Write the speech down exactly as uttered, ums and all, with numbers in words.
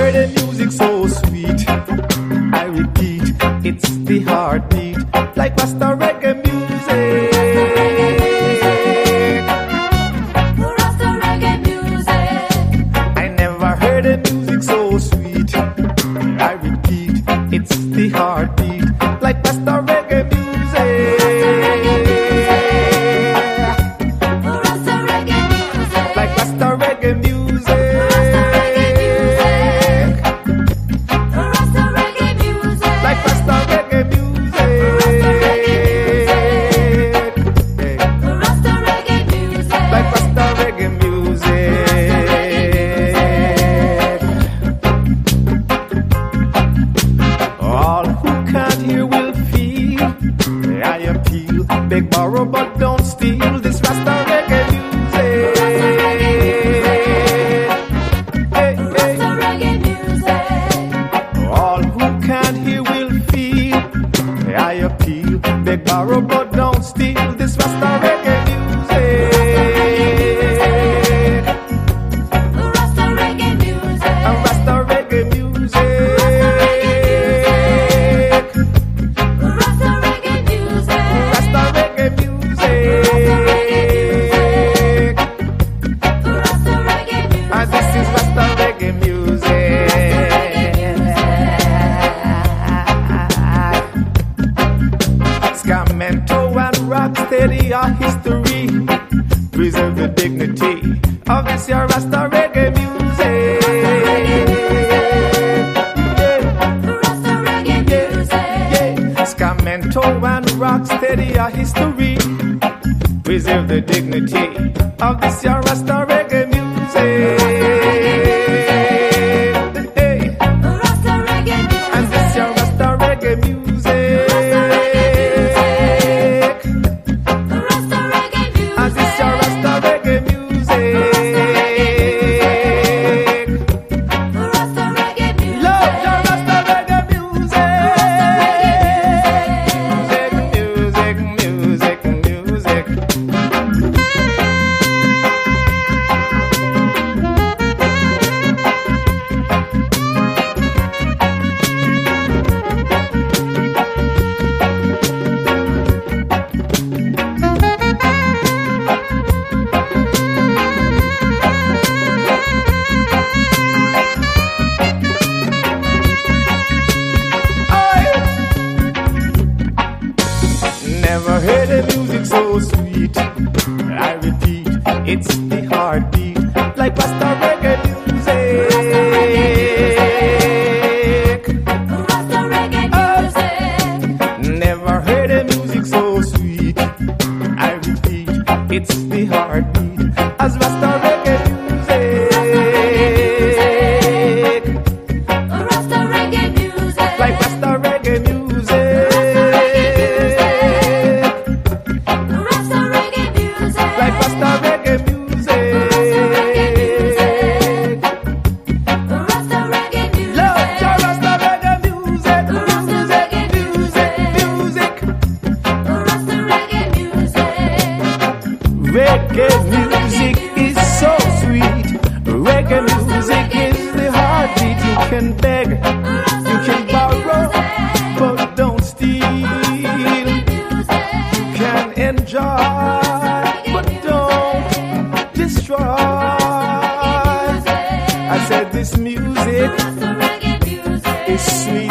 heard a music so sweet. I repeat, it's the heartbeat, like Rasta reggae music. Rasta reggae music. I never heard a music so sweet. I repeat, it's the heartbeat, like Rasta reggae music. Rasta reggae music. Like Rasta reggae music. Rasta reggae music. Like Rasta reggae music. Rasta reggae music. Like Rasta reggae music. All who can't hear will feel. I appeal, beg, borrow, but don't steal this Rasta reggae music. Hey, hey. Rasta reggae music. All who can't hear will feel. I appeal, beg, borrow, but don't steal this Rasta reggae music. Rasta reggae music. And Rasta reggae music. Rasta reggae music. Rasta reggae music. Rasta reggae music. And this is Rasta reggae music. Scarmento and Rocksteady are history. Preserve the dignity of this your Rasta reggae music. Rasta reggae music. Scarmento and Rocksteady are history. Preserve the dignity of this your Rasta reggae music. Hey. Rasta reggae music. And this your Rasta reggae music. Rasta reggae music. And this your Rasta reggae music. Rasta reggae music. Love your Rasta reggae music. Music, music, music. Never heard a music so sweet. I repeat, it's the heartbeat, like Rasta reggae music. Rasta reggae music. Never heard a music so sweet. I repeat, it's the heartbeat, as Rasta reggae music. Rasta reggae music. Like Rasta reggae music. Rasta reggae music. Like Rasta reggae music. Rasta reggae music. Love your Rasta reggae music. Rasta reggae Music, music. Rasta reggae music. Reggae music is so sweet. Reggae music is the heartbeat. You can beg, you can borrow, but don't steal. You can enjoy, but don't destroy. I said this music Rasta reggae music. is sweet.